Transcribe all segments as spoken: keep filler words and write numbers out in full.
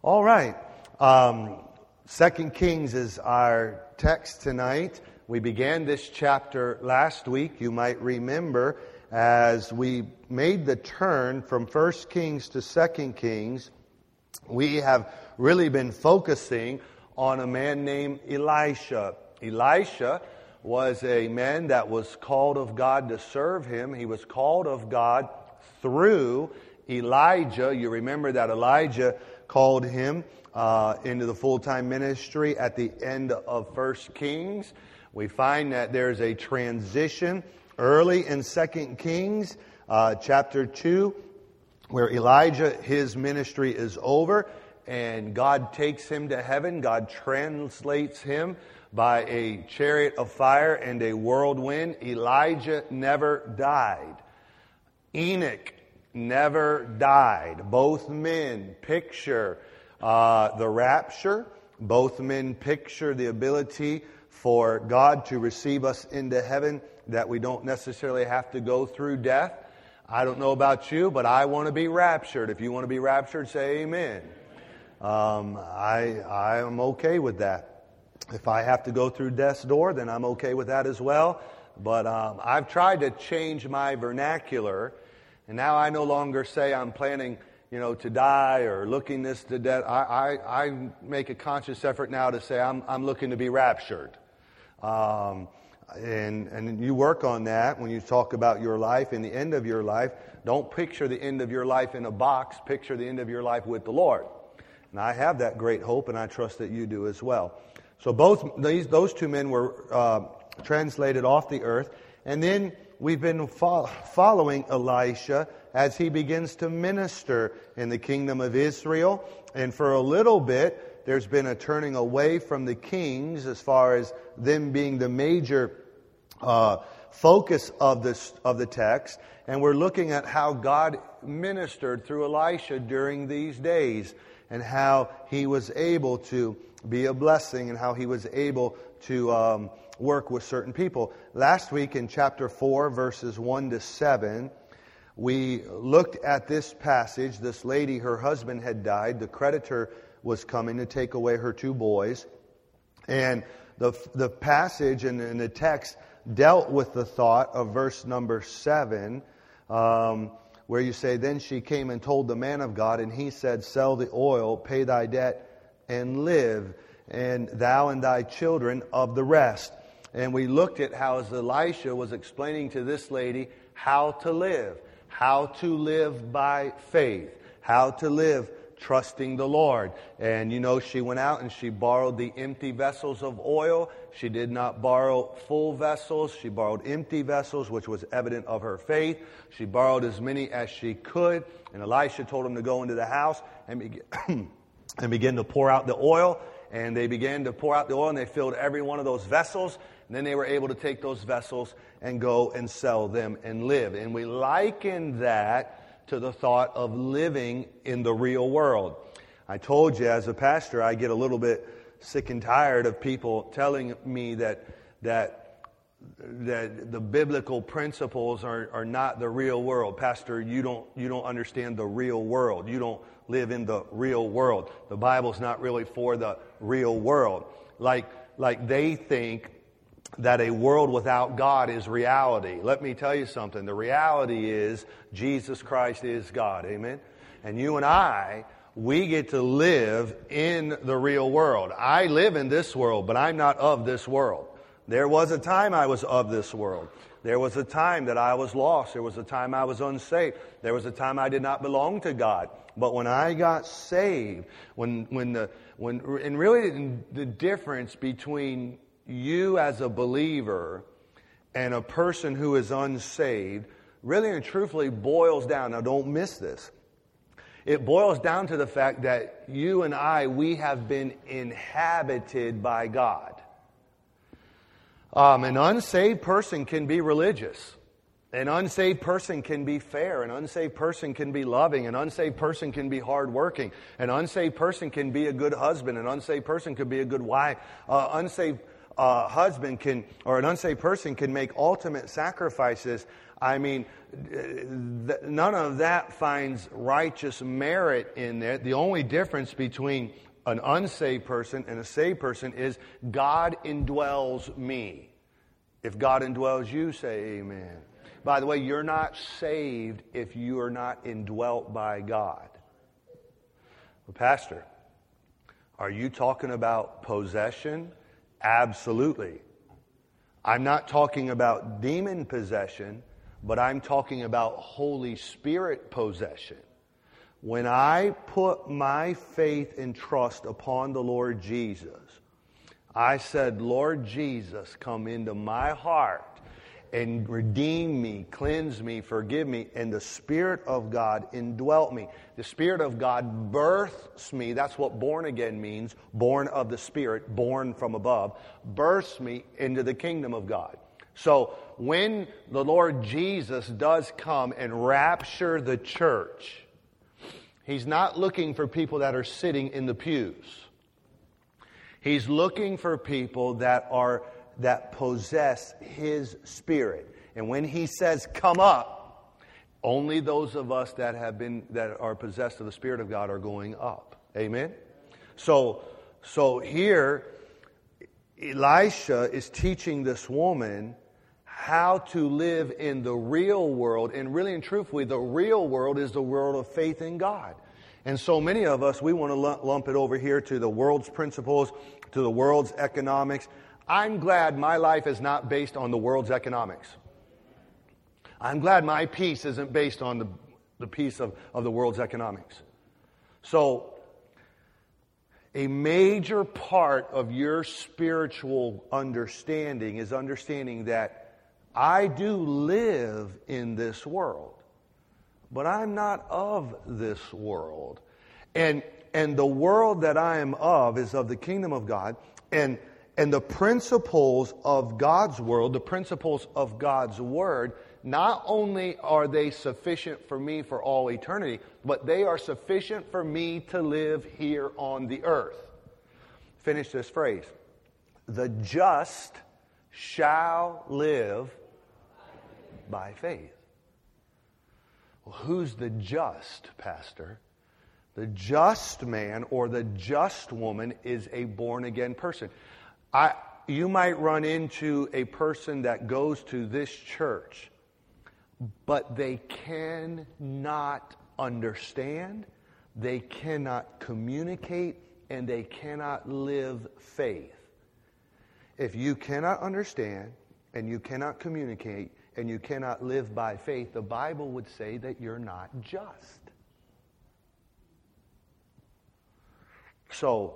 All right. Um, Second Kings is our text tonight. We began this chapter last week, you might remember, as we made the turn from First Kings to Second Kings. We have really been focusing on a man named Elisha. Elisha was a man that was called of God to serve him. He was called of God through Elijah. You remember that Elijah called him uh, into the full-time ministry at the end of First Kings. We find that there's a transition early in Second Kings, uh, chapter two, where Elijah, his ministry is over, and God takes him to heaven. God translates him by a chariot of fire and a whirlwind. Elijah never died. Enoch never died. Both men picture uh, the rapture. Both men picture the ability for God to receive us into heaven, that we don't necessarily have to go through death. I don't know about you, but I want to be raptured. If you want to be raptured, say amen. Um, I I am okay with that. If I have to go through death's door, then I'm okay with that as well. But um, I've tried to change my vernacular, and now I no longer say I'm planning, you know, to die or looking this to death. I, I, I make a conscious effort now to say I'm I'm looking to be raptured. Um, and and you work on that when you talk about your life and the end of your life. Don't picture the end of your life in a box. Picture the end of your life with the Lord. And I have that great hope, and I trust that you do as well. So both these those two men were uh, translated off the earth, and then we've been fo- following Elisha as he begins to minister in the kingdom of Israel. And for a little bit, there's been a turning away from the kings as far as them being the major uh, focus of this of the text. And we're looking at how God ministered through Elisha during these days, and how he was able to be a blessing, and how he was able to um, work with certain people. Last week in chapter four, verses one to seven, we looked at this passage. This lady, her husband had died. The creditor was coming to take away her two boys. And the the passage and, and the text dealt with the thought of verse number seven, um, where you say, "Then she came and told the man of God, and he said, sell the oil, pay thy debt, and live, and thou and thy children of the rest." And we looked at how as Elisha was explaining to this lady how to live, how to live by faith, how to live trusting the Lord. And you know, she went out and she borrowed the empty vessels of oil. She did not borrow full vessels. She borrowed empty vessels, which was evident of her faith. She borrowed as many as she could. And Elisha told him to go into the house and begin, and begin to pour out the oil. And they began to pour out the oil, and they filled every one of those vessels. And then they were able to take those vessels and go and sell them and live. And we liken that to the thought of living in the real world. I told you, as a pastor, I get a little bit sick and tired of people telling me that that that the biblical principles are, are not the real world. Pastor, you don't you don't understand the real world. You don't live in the real world. The Bible's not really for the real world. Like like they think that a world without God is reality. Let me tell you something. The reality is Jesus Christ is God. Amen? And you and I, we get to live in the real world. I live in this world, but I'm not of this world. There was a time I was of this world. There was a time that I was lost. There was a time I was unsaved. There was a time I did not belong to God. But when I got saved, when when the when and really the difference between you as a believer and a person who is unsaved really and truthfully boils down. Now, don't miss this. It boils down to the fact that you and I, we have been inhabited by God. Um, an unsaved person can be religious. An unsaved person can be fair. An unsaved person can be loving. An unsaved person can be hardworking. An unsaved person can be a good husband. An unsaved person could be a good wife. Uh, unsaved uh, husband can, or an unsaved person can make ultimate sacrifices, I mean, th- none of that finds righteous merit in there. The only difference between an unsaved person and a saved person is God indwells me. If God indwells you, say amen. By the way, you're not saved if you are not indwelt by God. Well, Pastor, are you talking about possession? Absolutely. I'm not talking about demon possession, but I'm talking about Holy Spirit possession. When I put my faith and trust upon the Lord Jesus, I said, Lord Jesus, come into my heart and redeem me, cleanse me, forgive me. And the Spirit of God indwelt me. The Spirit of God births me. That's what born again means. Born of the Spirit, born from above. Births me into the kingdom of God. So when the Lord Jesus does come and rapture the church, He's not looking for people that are sitting in the pews. He's looking for people that are that possess His Spirit. And when He says, come up, only those of us that have been, that are possessed of the Spirit of God are going up. Amen? So, so here, Elisha is teaching this woman how to live in the real world. And really and truthfully, the real world is the world of faith in God. And so many of us, we want to lump it over here to the world's principles, to the world's economics. I'm glad my life is not based on the world's economics. I'm glad my peace isn't based on the, the peace of, of the world's economics. So, a major part of your spiritual understanding is understanding that I do live in this world, but I'm not of this world. And, and the world that I am of is of the kingdom of God. And And the principles of God's world, the principles of God's word, not only are they sufficient for me for all eternity, but they are sufficient for me to live here on the earth. Finish this phrase. The just shall live by faith. Well, who's the just, Pastor? The just man or the just woman is a born-again person. I, you might run into a person that goes to this church, but they cannot understand, they cannot communicate, and they cannot live faith. If you cannot understand, and you cannot communicate, and you cannot live by faith, the Bible would say that you're not just. So,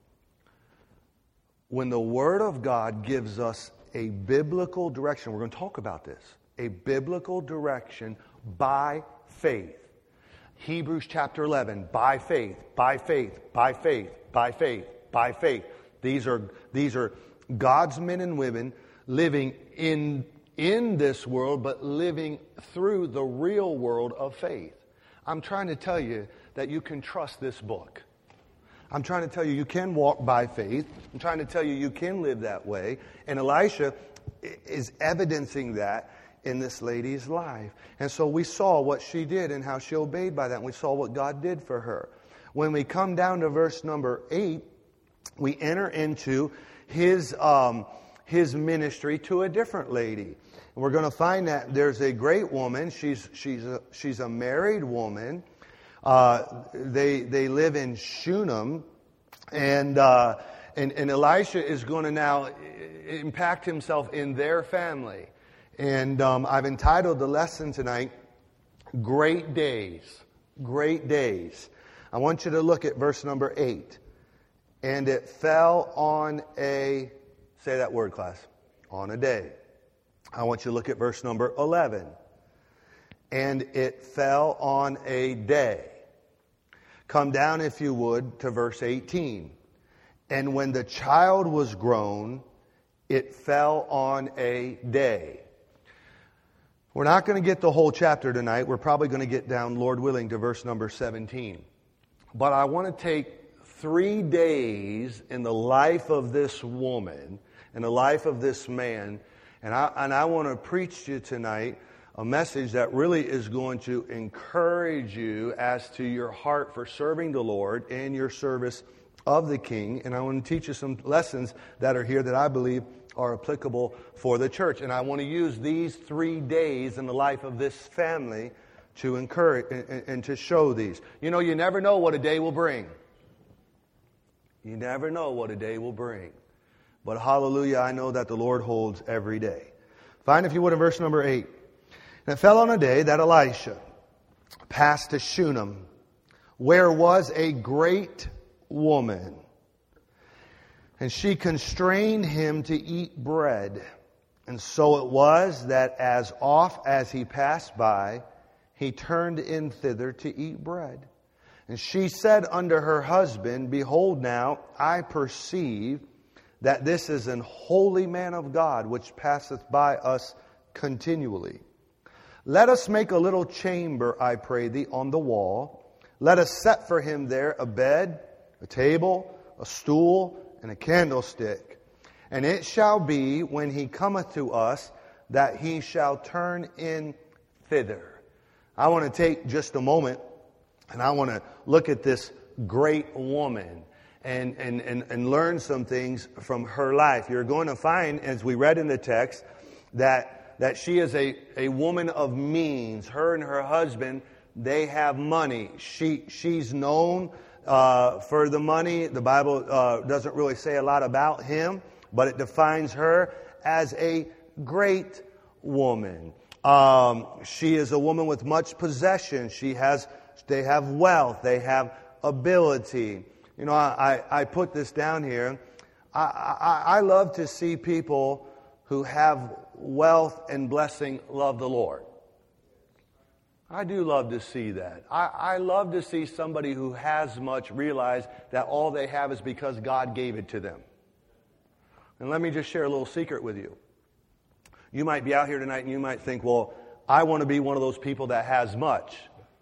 when the Word of God gives us a biblical direction, we're going to talk about this, a biblical direction by faith. Hebrews chapter eleven, by faith, by faith, by faith, by faith, by faith. These are, these are God's men and women living in, in this world, but living through the real world of faith. I'm trying to tell you that you can trust this book. I'm trying to tell you you can walk by faith. I'm trying to tell you you can live that way. And Elisha is evidencing that in this lady's life. And so we saw what she did and how she obeyed by that. And we saw what God did for her. When we come down to verse number eight, we enter into his, um, his ministry to a different lady. And we're going to find that there's a great woman. She's, she's, a, she's a married woman. Uh, they they live in Shunem, and, uh, and and Elisha is going to now impact himself in their family. And um, I've entitled the lesson tonight, Great Days. Great Days. I want you to look at verse number eight. And it fell on a, say that word, class, on a day. I want you to look at verse number eleven. And it fell on a day. Come down, if you would, to verse eighteen. And when the child was grown, it fell on a day. We're not going to get the whole chapter tonight. We're probably going to get down, Lord willing, to verse number seventeen. But I want to take three days in the life of this woman, in the life of this man. And I, and I want to preach to you tonight a message that really is going to encourage you as to your heart for serving the Lord and your service of the King. And I want to teach you some lessons that are here that I believe are applicable for the church. And I want to use these three days in the life of this family to encourage and, and to show these. You know, you never know what a day will bring. You never know what a day will bring. But hallelujah, I know that the Lord holds every day. Find, if you would, in verse number eight. And it fell on a day that Elisha passed to Shunem, where was a great woman. And she constrained him to eat bread. And so it was that as oft as he passed by, he turned in thither to eat bread. And she said unto her husband, Behold now, I perceive that this is an holy man of God, which passeth by us continually. Let us make a little chamber, I pray thee, on the wall. Let us set for him there a bed, a table, a stool, and a candlestick. And it shall be, when he cometh to us, that he shall turn in thither. I want to take just a moment, and I want to look at this great woman and, and, and, and learn some things from her life. You're going to find, as we read in the text, that, that she is a, a woman of means. Her and her husband, they have money. She, she's known uh, for the money. The Bible uh, doesn't really say a lot about him, but it defines her as a great woman. Um, she is a woman with much possession. She has, they have wealth. They have ability. You know, I, I put this down here. I, I, I love to see people who have wealth and blessing love the Lord. I do love to see that. I, I love to see somebody who has much realize that all they have is because God gave it to them. And let me just share a little secret with you. You might be out here tonight and you might think, well, I want to be one of those people that has much.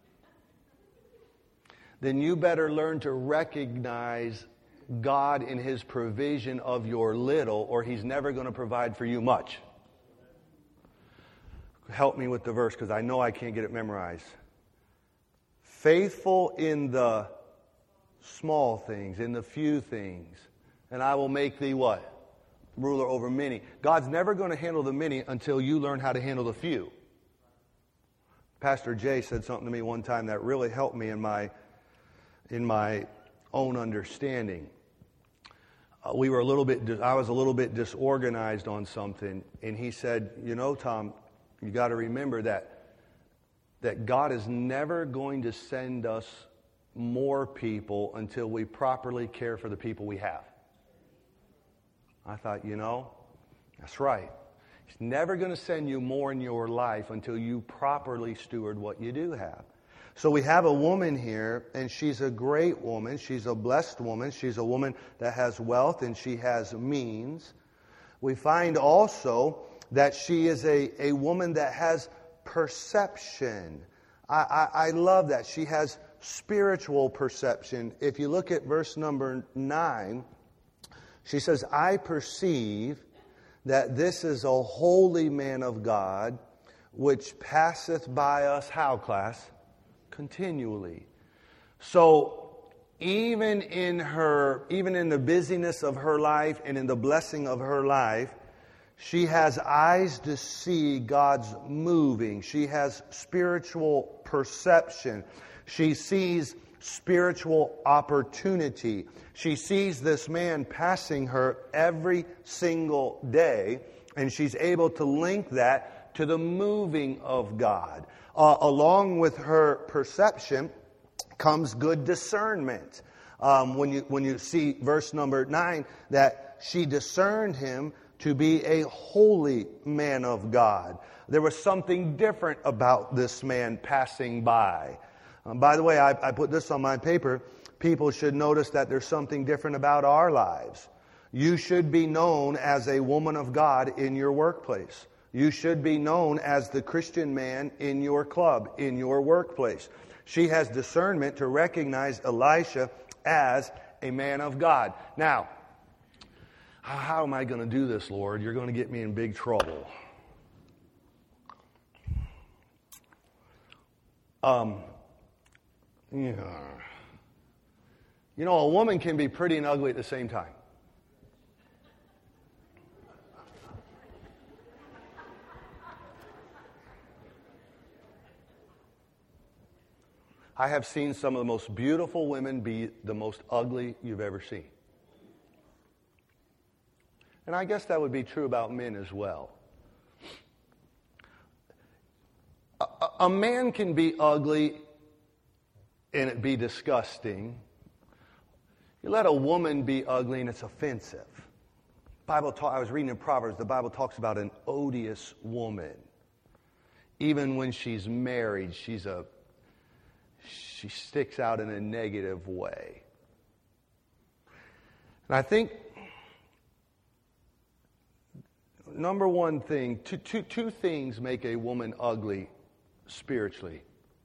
Then you better learn to recognize God in His provision of your little, or He's never going to provide for you much. Help me with the verse, because I know I can't get it memorized. Faithful in the small things, in the few things, and I will make thee what? Ruler over many. God's never going to handle the many until you learn how to handle the few. Pastor Jay said something to me one time that really helped me in my in my own understanding. Uh, we were a little bit, I was a little bit disorganized on something, and he said, you know, Tom, you got to remember that that God is never going to send us more people until we properly care for the people we have. I thought, you know, that's right. He's never going to send you more in your life until you properly steward what you do have. So we have a woman here, and she's a great woman. She's a blessed woman. She's a woman that has wealth and she has means. We find also that she is a, a woman that has perception. I, I, I love that. She has spiritual perception. If you look at verse number nine, she says, I perceive that this is a holy man of God, which passeth by us, how, class? Continually. So, even in her, even in the busyness of her life and in the blessing of her life, she has eyes to see God's moving. She has spiritual perception. She sees spiritual opportunity. She sees this man passing her every single day, and she's able to link that to the moving of God. Uh, along with her perception comes good discernment. Um, when you when you see verse number nine, that she discerned him to be a holy man of God. There was something different about this man passing by. Um, by the way, I, I put this on my paper. People should notice that there's something different about our lives. You should be known as a woman of God in your workplace. You should be known as the Christian man in your club, in your workplace. She has discernment to recognize Elisha as a man of God. Now, How, how am I going to do this, Lord? You're going to get me in big trouble. Um, yeah. You know, a woman can be pretty and ugly at the same time. I have seen some of the most beautiful women be the most ugly you've ever seen. And I guess that would be true about men as well. A, a man can be ugly and it be disgusting. You let a woman be ugly and it's offensive. Bible talk, I was reading in Proverbs, the Bible talks about an odious woman. Even when she's married, she's a she sticks out in a negative way. And I think number one thing, two, two, two things make a woman ugly spiritually.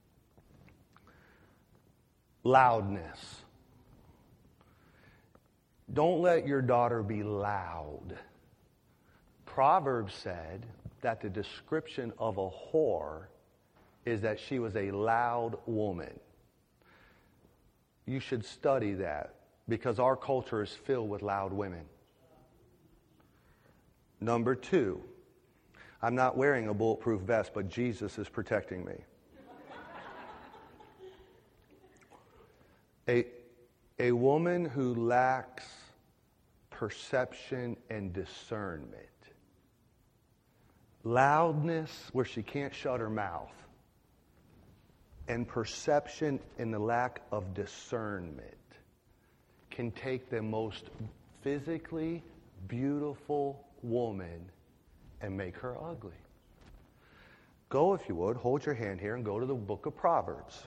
Loudness. Don't let your daughter be loud. Proverbs said that the description of a whore is that she was a loud woman. You should study that because our culture is filled with loud women. Number two, I'm not wearing a bulletproof vest, but Jesus is protecting me. A, a woman who lacks perception and discernment. Loudness where she can't shut her mouth. And perception and the lack of discernment can take the most physically beautiful woman and make her ugly. Go, if you would, hold your hand here and go to the book of Proverbs.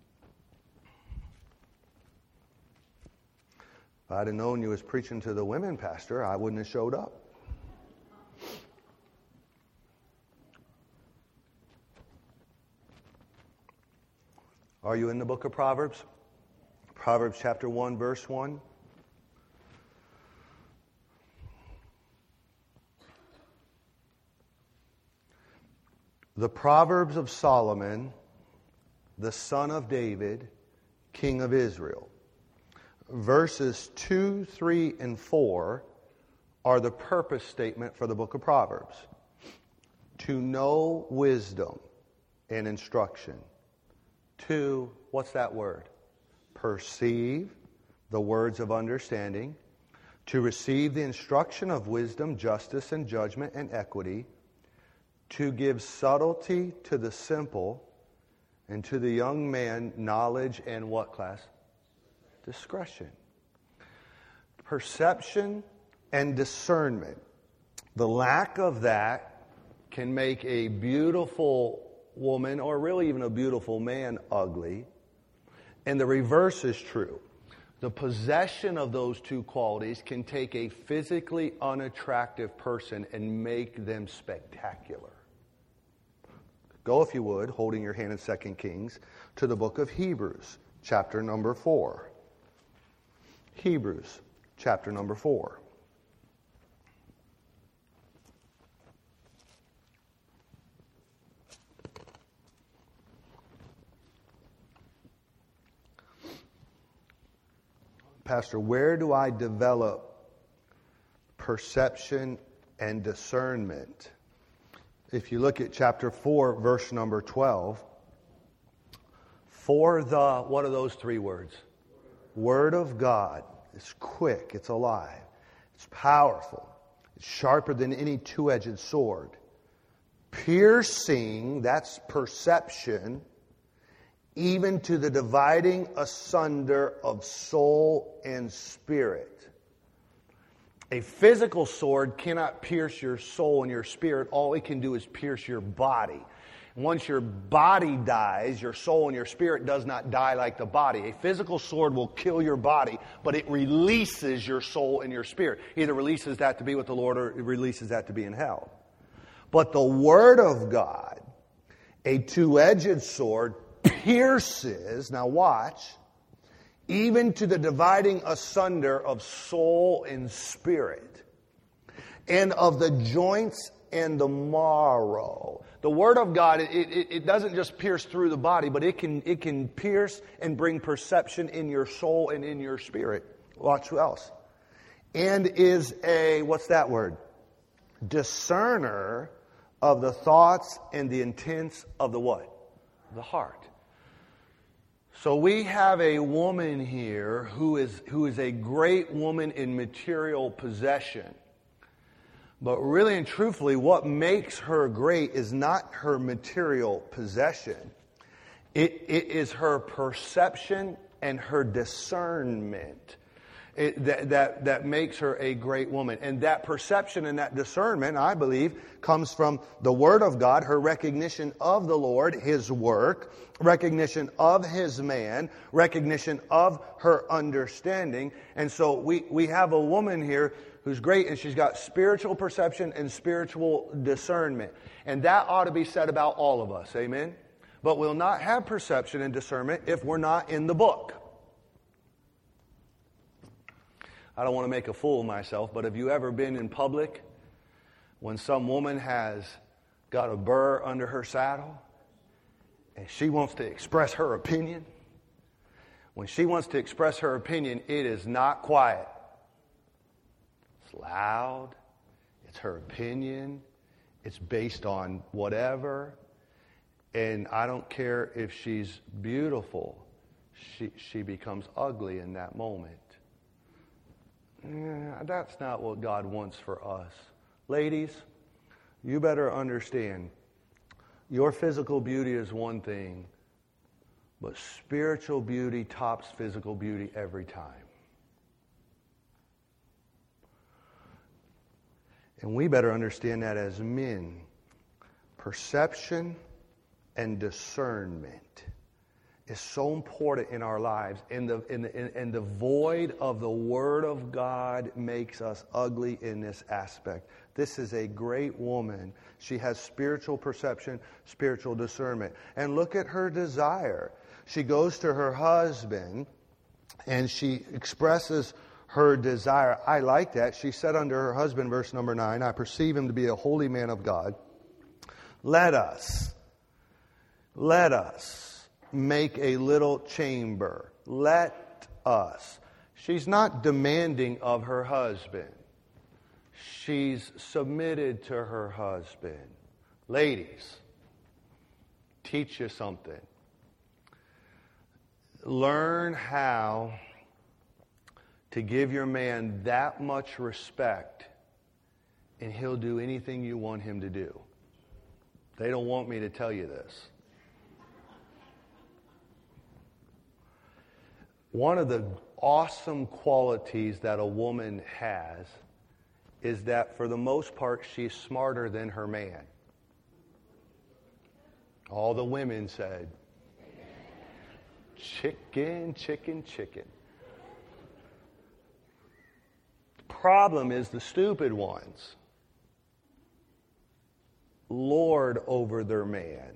If I'd have known you was preaching to the women, Pastor, I wouldn't have showed up. Are you in the book of Proverbs? Proverbs chapter one, verse one. The Proverbs of Solomon, the son of David, king of Israel. Verses two, three, and four are the purpose statement for the book of Proverbs. To know wisdom and instruction. To, what's that word? Perceive the words of understanding. To receive the instruction of wisdom, justice, and judgment, and equity. To give subtlety to the simple. And to the young man, knowledge and what class? Discretion. Perception and discernment. The lack of that can make a beautiful woman, or really even a beautiful man, ugly. And the reverse is true. The possession of those two qualities can take a physically unattractive person and make them spectacular. Go, if you would, holding your hand in Second Kings, to the book of Hebrews, chapter number four. Hebrews, chapter number four. Pastor, where do I develop perception and discernment? If you look at chapter four, verse number twelve, for the, what are those three words? Word of God. It's quick, it's alive, it's powerful, it's sharper than any two-edged sword. Piercing, that's perception, even to the dividing asunder of soul and spirit. A physical sword cannot pierce your soul and your spirit. All it can do is pierce your body. Once your body dies, your soul and your spirit does not die like the body. A physical sword will kill your body, but it releases your soul and your spirit. Either releases that to be with the Lord or it releases that to be in hell. But the Word of God, a two-edged sword, pierces, now watch, even to the dividing asunder of soul and spirit. and of the joints and the marrow. The Word of God, it, it, it doesn't just pierce through the body, but it can, it can pierce and bring perception in your soul and in your spirit. Watch who else. And is a, what's that word? Discerner of the thoughts and the intents of the what? The heart. So we have a woman here who is, who is a great woman in material possession. But really and truthfully, what makes her great is not her material possession. It, it is her perception and her discernment it, that, that, that makes her a great woman. And that perception and that discernment, I believe, comes from the Word of God, her recognition of the Lord, His work, recognition of His man, recognition of her understanding. And so we, we have a woman here who's great, and she's got spiritual perception and spiritual discernment. And that ought to be said about all of us, amen? But we'll not have perception and discernment if we're not in the book. I don't want to make a fool of myself, but have you ever been in public when some woman has got a burr under her saddle and she wants to express her opinion? When she wants to express her opinion, it is not quiet. It's loud. It's her opinion. It's based on whatever. And I don't care if she's beautiful. She, she becomes ugly in that moment. Yeah, that's not what God wants for us. Ladies, you better understand, your physical beauty is one thing, but spiritual beauty tops physical beauty every time. And we better understand that as men. Perception and discernment is so important in our lives. And the, and, the, and the void of the Word of God makes us ugly in this aspect. This is a great woman. She has spiritual perception, spiritual discernment. And look at her desire. She goes to her husband and she expresses her desire. I like that. She said unto her husband, verse number nine, I perceive him to be a holy man of God. Let us, let us make a little chamber. Let us. She's not demanding of her husband. She's submitted to her husband. Ladies, teach you something. Learn how to give your man that much respect, and he'll do anything you want him to do. They don't want me to tell you this. One of the awesome qualities that a woman has is that for the most part she's smarter than her man. All the women said, chicken, chicken, chicken. The problem is the stupid ones lord over their man.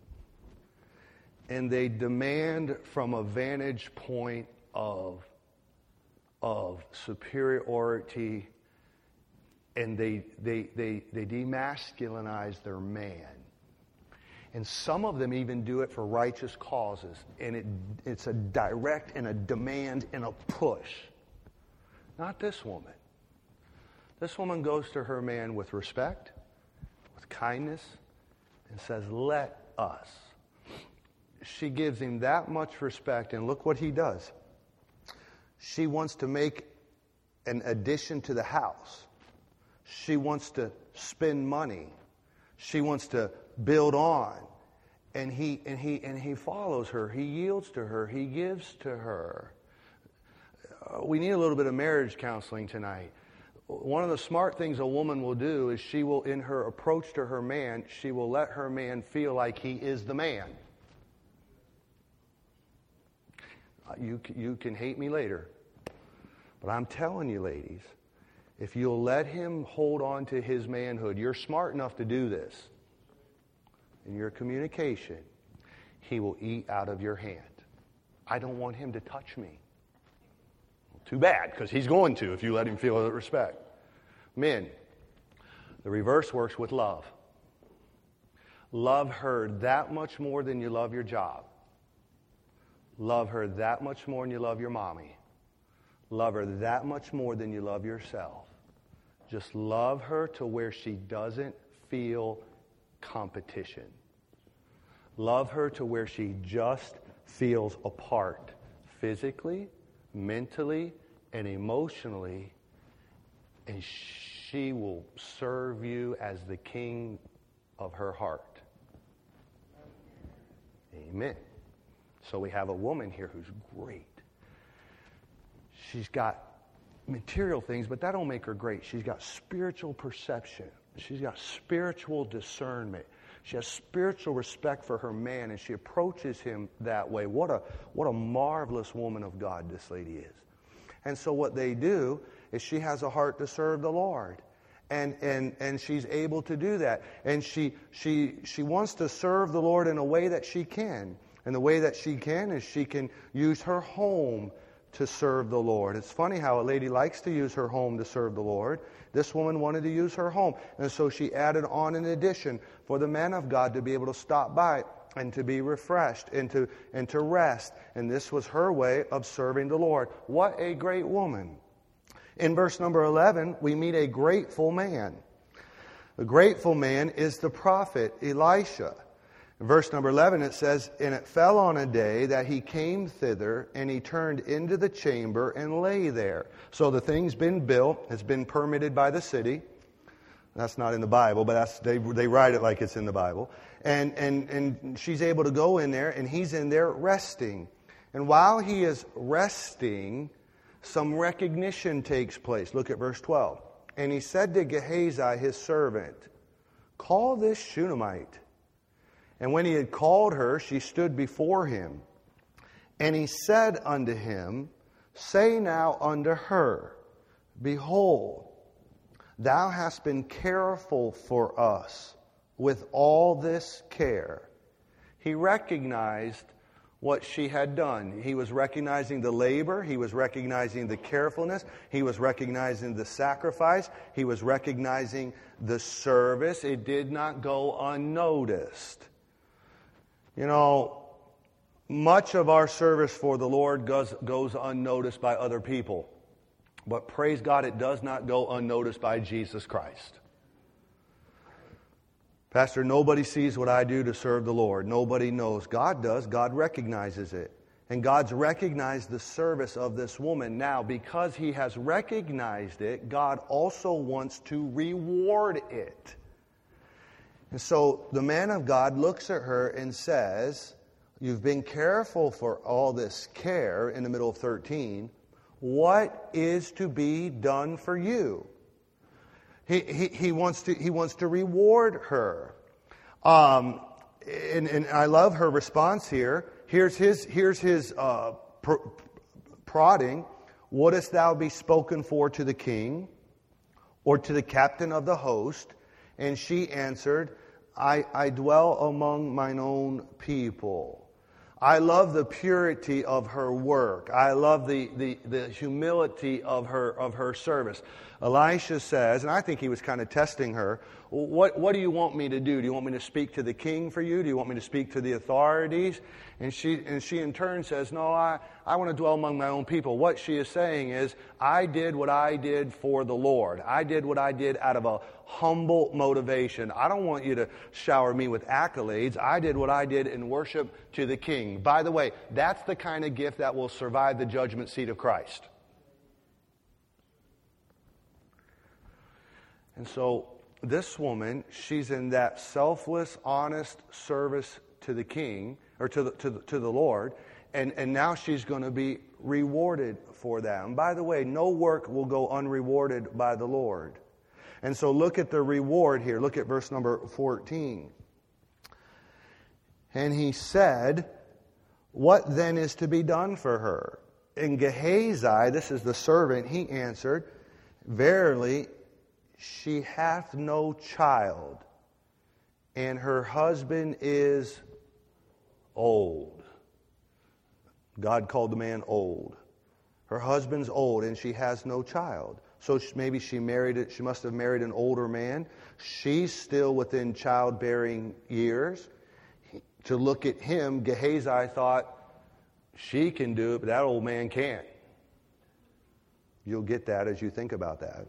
And they demand from a vantage point of, of superiority, and they, they, they, they demasculinize their man. And some of them even do it for righteous causes. And it, it's a direct and a demand and a push. Not this woman. This woman goes to her man with respect, with kindness, and says, let us. She gives him that much respect, and look what he does. She wants to make an addition to the house. She wants to spend money. She wants to build on. And he and he and he follows her. He yields to her. He gives to her. Uh, we need a little bit of marriage counseling tonight. One of the smart things a woman will do is she will, in her approach to her man, she will let her man feel like he is the man. You, you can hate me later. But I'm telling you, ladies, if you'll let him hold on to his manhood, you're smart enough to do this. In your communication, he will eat out of your hand. I don't want him to touch me. Well, too bad, because he's going to if you let him feel that respect. Men, The reverse works with love. Love her that much more than you love your job. Love her that much more than you love your mommy. Love her that much more than you love yourself. Just love her to where she doesn't feel competition. Love her to where she just feels apart, physically, mentally, and emotionally, and she will serve you as the king of her heart. Amen. So we have a woman here who's great. She's got material things, but that don't make her great. She's got spiritual perception. She's got spiritual discernment. She has spiritual respect for her man, and she approaches him that way. What a what a marvelous woman of God this lady is. And so what they do is she has a heart to serve the Lord. And and and she's able to do that. And she she she wants to serve the Lord in a way that she can. And the way that she can is she can use her home to serve the Lord. It's funny how a lady likes to use her home to serve the Lord. This woman wanted to use her home. And so she added on an addition for the man of God to be able to stop by and to be refreshed and to, and to rest. And this was her way of serving the Lord. What a great woman. In verse number eleven, we meet a grateful man. The grateful man is the prophet Elisha. In verse number eleven, it says, "And it fell on a day that he came thither, and he turned into the chamber and lay there." So the thing's been built, it's been permitted by the city. That's not in the Bible, but that's they they write it like it's in the Bible. And and and she's able to go in there, and he's in there resting. And while he is resting, some recognition takes place. Look at verse twelve. "And he said to Gehazi, his servant, 'Call this Shunammite.' And when he had called her, she stood before him. And he said unto him, Say now unto her, Behold, thou hast been careful for us with all this care." He recognized what she had done. He was recognizing the labor. He was recognizing the carefulness. He was recognizing the sacrifice. He was recognizing the service. It did not go unnoticed. You know, much of our service for the Lord goes, goes unnoticed by other people. But praise God, it does not go unnoticed by Jesus Christ. Pastor, nobody sees what I do to serve the Lord. Nobody knows. God does. God recognizes it. And God's recognized the service of this woman. Now, because He has recognized it, God also wants to reward it. And so the man of God looks at her and says, "You've been careful for all this care," in the middle of thirteen. "What is to be done for you?" He he, he wants to he wants to reward her. Um, and, and I love her response here. Here's his here's his uh, pr- prodding. "Wouldest thou be spoken for to the king, or to the captain of the host?" And she answered, I, I dwell among mine own people." I love the purity of her work. I love the, the, the humility of her of her service. Elisha says, and I think he was kind of testing her, what, what do you want me to do? Do you want me to speak to the king for you? Do you want me to speak to the authorities? And she and she in turn says, no, I, I want to dwell among my own people. What she is saying is, I did what I did for the Lord. I did what I did out of a humble motivation. I don't want you to shower me with accolades. I did what I did in worship to the king. By the way, that's the kind of gift that will survive the judgment seat of Christ. And so this woman, she's in that selfless, honest service to the king, or to the, to the, to the Lord, and, and now she's going to be rewarded for that. And by the way, no work will go unrewarded by the Lord. And so look at the reward here. Look at verse number fourteen. "And he said, What then is to be done for her? And Gehazi," this is the servant, "he answered, Verily, she hath no child, and her husband is old." God called the man old. Her husband's old, and she has no child. So maybe she married it. She must have married an older man. She's still within childbearing years. To look at him, Gehazi thought, she can do it, but that old man can't. You'll get that as you think about that.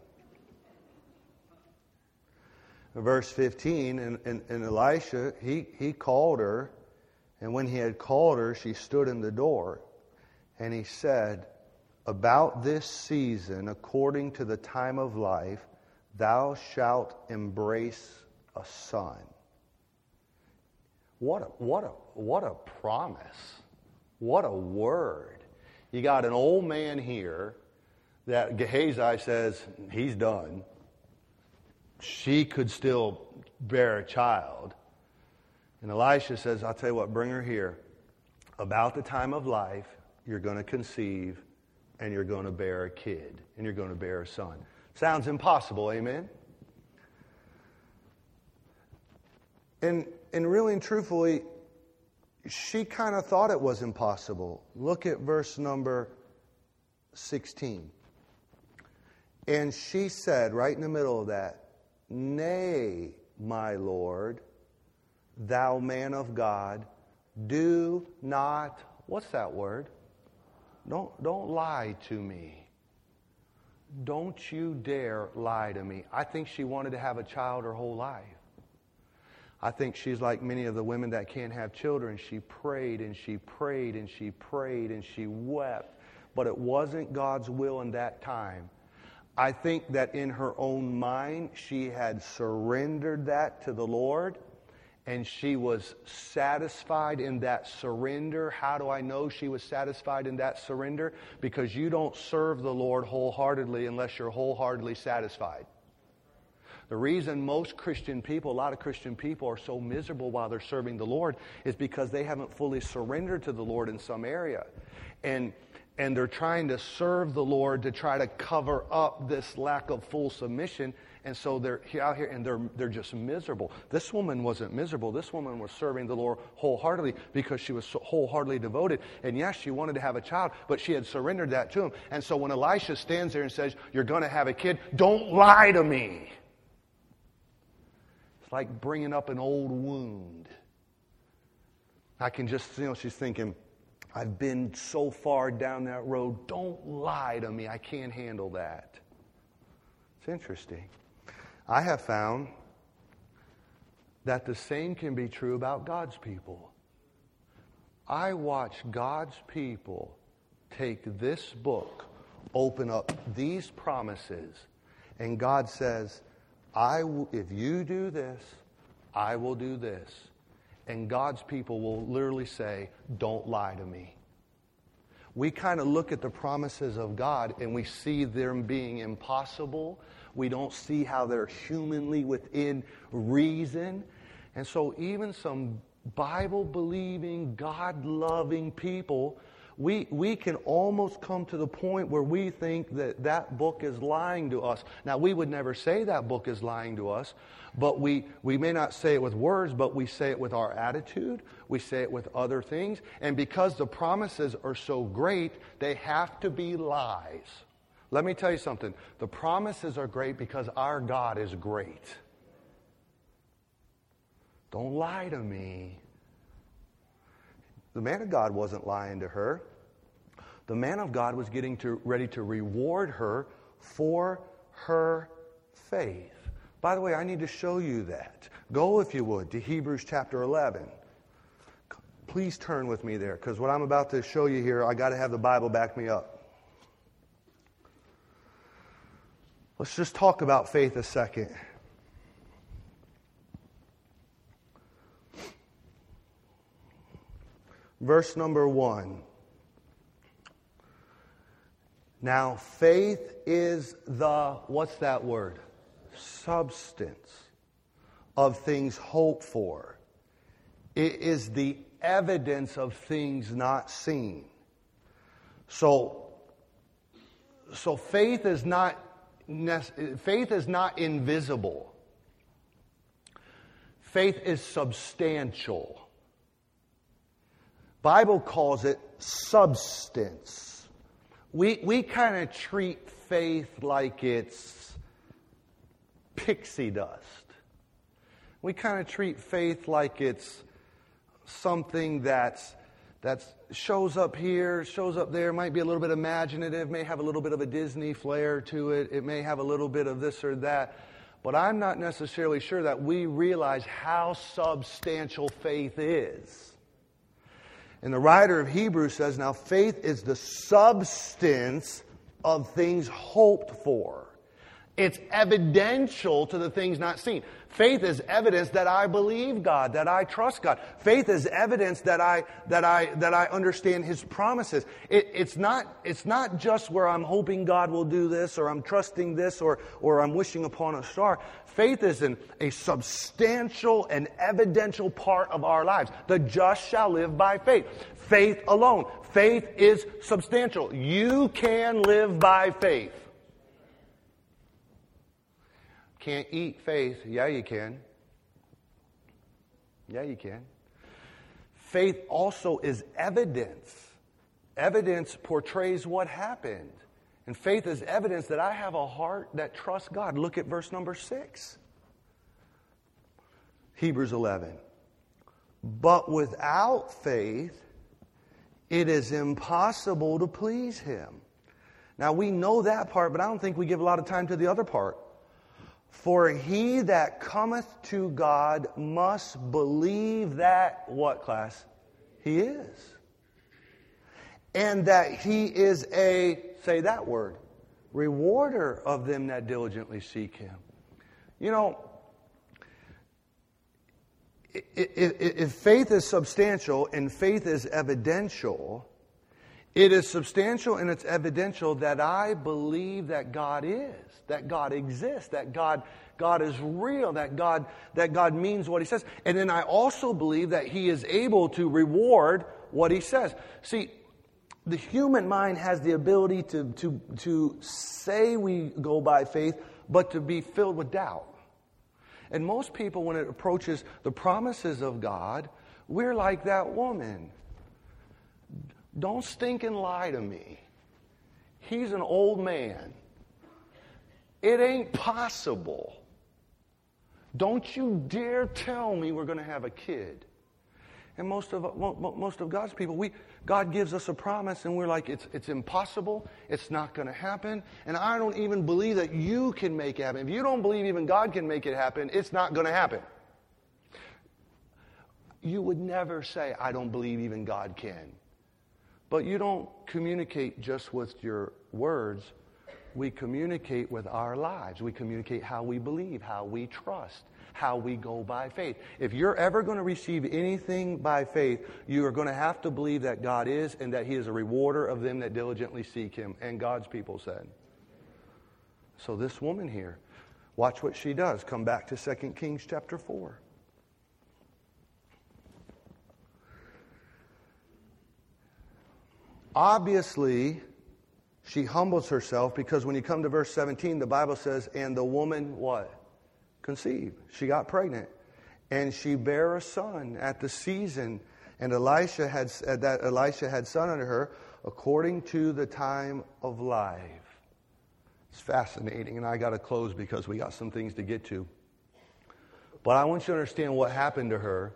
Verse fifteen, and, and, and Elisha, he, he called her, and when he had called her, she stood in the door. And he said, about this season, according to the time of life, thou shalt embrace a son. What a, what a, what a promise. What a word. You got an old man here that Gehazi says, he's done. She could still bear a child. And Elisha says, I'll tell you what, bring her here. About the time of life, you're going to conceive, and you're going to bear a kid, and you're going to bear a son. Sounds impossible, amen? And, and really and truthfully, she kind of thought it was impossible. Look at verse number sixteen. And she said, right in the middle of that, nay, my Lord, thou man of God, do not, what's that word? Don't, don't lie to me. Don't you dare lie to me. I think she wanted to have a child her whole life. I think she's like many of the women that can't have children. She prayed and she prayed and she prayed and she wept. But it wasn't God's will in that time. I think that in her own mind, she had surrendered that to the Lord. And she was satisfied in that surrender. How do I know she was satisfied in that surrender? Because you don't serve the Lord wholeheartedly unless you're wholeheartedly satisfied. The reason most Christian people, a lot of Christian people are so miserable while they're serving the Lord is because they haven't fully surrendered to the Lord in some area. And and they're trying to serve the Lord to try to cover up this lack of full submission. And so they're out here and they're they're just miserable. This woman wasn't miserable. This woman was serving the Lord wholeheartedly because she was so wholeheartedly devoted. And yes, she wanted to have a child, but she had surrendered that to him. And so when Elisha stands there and says, you're going to have a kid, don't lie to me. It's like bringing up an old wound. I can just, you know, she's thinking, I've been so far down that road. Don't lie to me. I can't handle that. It's interesting. I have found that the same can be true about God's people. I watch God's people take this book, open up these promises, and God says, I w- if you do this, I will do this. And God's people will literally say, don't lie to me. We kind of look at the promises of God and we see them being impossible. We don't see how they're humanly within reason. And so even some Bible-believing, God-loving people, we, we can almost come to the point where we think that that book is lying to us. Now, we would never say that book is lying to us, but we, we may not say it with words, but we say it with our attitude. We say it with other things. And because the promises are so great, they have to be lies. Let me tell you something. The promises are great because our God is great. Don't lie to me. The man of God wasn't lying to her. The man of God was getting to, ready to reward her for her faith. By the way, I need to show you that. Go, if you would, to Hebrews chapter eleven. Please turn with me there, because what I'm about to show you here, I got to have the Bible back me up. Let's just talk about faith a second. Verse number one. Now, faith is the, what's that word? Substance of things hoped for. It is the evidence of things not seen. So, so faith is not faith is not invisible. Faith is substantial. Bible calls it substance. We we kind of treat faith like it's pixie dust. We kind of treat faith like it's something that's that shows up here, shows up there, might be a little bit imaginative, may have a little bit of a Disney flair to it, it may have a little bit of this or that, but I'm not necessarily sure that we realize how substantial faith is. And the writer of Hebrews says, now faith is the substance of things hoped for. It's evidential to the things not seen. Faith is evidence that I believe God, that I trust God. Faith is evidence that I that I that I understand His promises. It, it's not it's not just where I'm hoping God will do this, or I'm trusting this, or or I'm wishing upon a star. Faith is an, a substantial and evidential part of our lives. The just shall live by faith. Faith alone. Faith is substantial. You can live by faith. Can't eat faith. Yeah, you can. Yeah, you can. Faith also is evidence. Evidence portrays what happened. And faith is evidence that I have a heart that trusts God. Look at verse number six. Hebrews eleven. But without faith, it is impossible to please Him. Now, we know that part, but I don't think we give a lot of time to the other part. For he that cometh to God must believe that, what class? He is. And that He is a, say that word, rewarder of them that diligently seek Him. You know, if faith is substantial and faith is evidential, it is substantial and it's evidential that I believe that God is, that God exists, that God, God is real, that God, that God means what He says. And then I also believe that He is able to reward what He says. See, the human mind has the ability to, to, to say we go by faith, but to be filled with doubt. And most people, when it approaches the promises of God, we're like that woman. Don't stink and lie to me. He's an old man. It ain't possible. Don't you dare tell me we're going to have a kid. And most of most of God's people, we God gives us a promise and we're like, it's it's impossible. It's not going to happen. And I don't even believe that you can make it happen. If you don't believe even God can make it happen, it's not going to happen. You would never say, I don't believe even God can. But you don't communicate just with your words. We communicate with our lives. We communicate how we believe, how we trust, how we go by faith. If you're ever going to receive anything by faith, you are going to have to believe that God is and that He is a rewarder of them that diligently seek Him. And God's people said. So this woman here, watch what she does. Come back to Second Kings chapter four. Obviously, she humbles herself because when you come to verse seventeen, the Bible says, and the woman, what? Conceived. She got pregnant. And she bare a son at the season. And Elisha had, that Elisha had son unto her according to the time of life. It's fascinating. And I got to close because we got some things to get to. But I want you to understand what happened to her.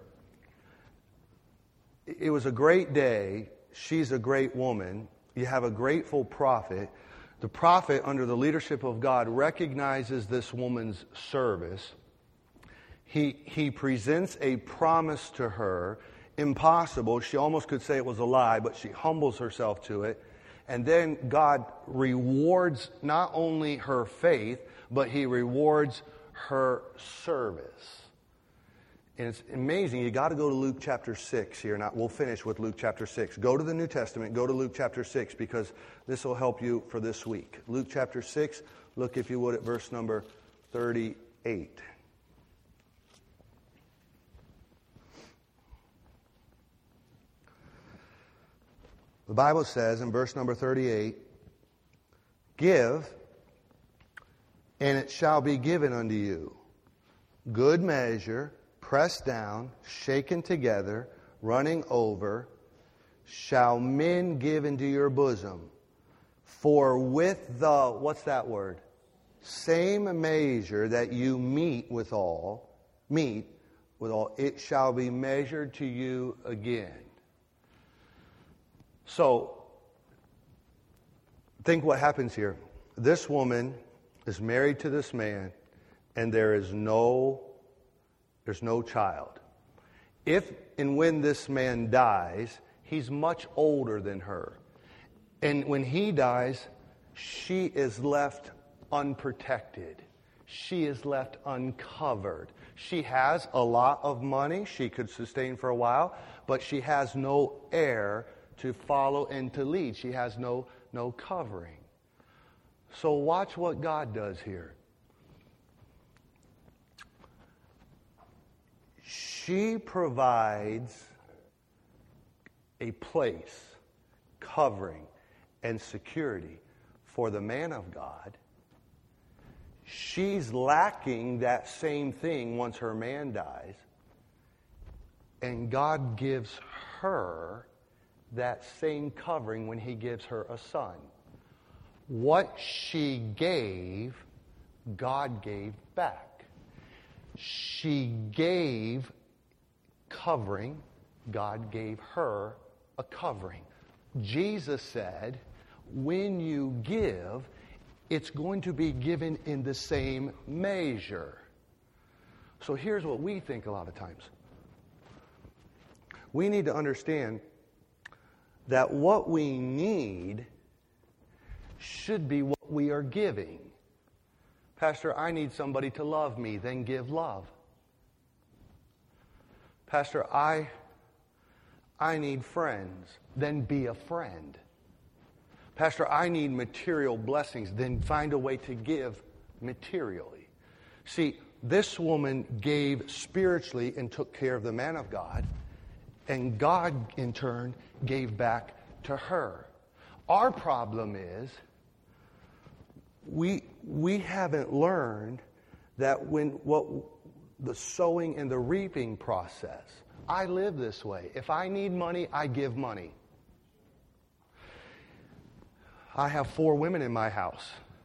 It was a great day. She's a great woman. You have a grateful prophet. The prophet, under the leadership of God, recognizes this woman's service. He, he presents a promise to her, impossible. She almost could say it was a lie, but she humbles herself to it. And then God rewards not only her faith, but He rewards her service. And it's amazing. You got to go to Luke chapter six here. Now, we'll finish with Luke chapter six. Go to the New Testament. Go to Luke chapter six because this will help you for this week. Luke chapter six. Look, if you would, at verse number thirty-eight. The Bible says in verse number thirty-eight, give, and it shall be given unto you. Good measure, pressed down, shaken together, running over, shall men give into your bosom. For with the, what's that word? Same measure that you meet withal, meet withal, it shall be measured to you again. So, think what happens here. This woman is married to this man, and there is no, there's no child. If and when this man dies, he's much older than her. And when he dies, she is left unprotected. She is left uncovered. She has a lot of money she could sustain for a while, but she has no heir to follow and to lead. She has no, no covering. So watch what God does here. She provides a place, covering, and security for the man of God. She's lacking that same thing once her man dies. And God gives her that same covering when he gives her a son. What she gave, God gave back. She gave covering, God gave her a covering. Jesus said, when you give, it's going to be given in the same measure. So here's what we think a lot of times. We need to understand that what we need should be what we are giving. Pastor, I need somebody to love me, then give love. Pastor, I, I need friends, then be a friend. Pastor, I need material blessings, then find a way to give materially. See, this woman gave spiritually and took care of the man of God, and God, in turn, gave back to her. Our problem is we we haven't learned that when what the sowing and the reaping process. I live this way. If I need money, I give money. I have four women in my house.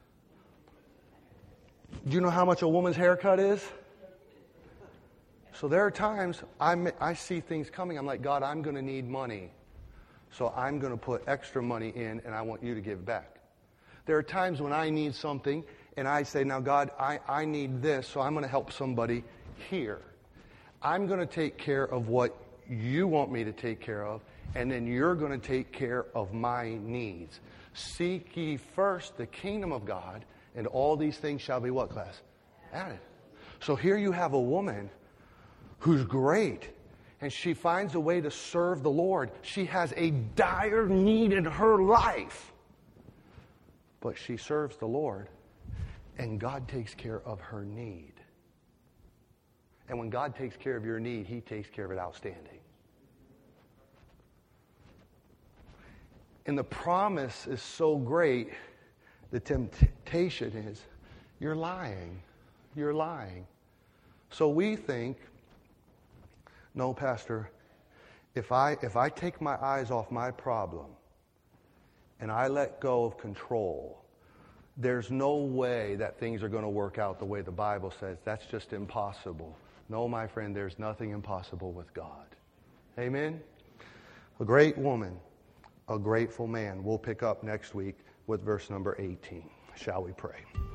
Do you know how much a woman's haircut is? So there are times I'm, I see things coming. I'm like, God, I'm going to need money. So I'm going to put extra money in, and I want you to give back. There are times when I need something, and I say, now, God, I, I need this, so I'm going to help somebody here. I'm going to take care of what you want me to take care of, and then you're going to take care of my needs. Seek ye first the kingdom of God, and all these things shall be what, class? Added. So here you have a woman who's great, and she finds a way to serve the Lord. She has a dire need in her life, but she serves the Lord, and God takes care of her need. And when God takes care of your need, he takes care of it outstanding. And the promise is so great, the temptation is, you're lying. You're lying. So we think, no, Pastor, if I if I take my eyes off my problem and I let go of control, there's no way that things are going to work out the way the Bible says. That's just impossible. No, my friend, there's nothing impossible with God. Amen? A great woman, a grateful man. We'll pick up next week with verse number eighteen. Shall we pray?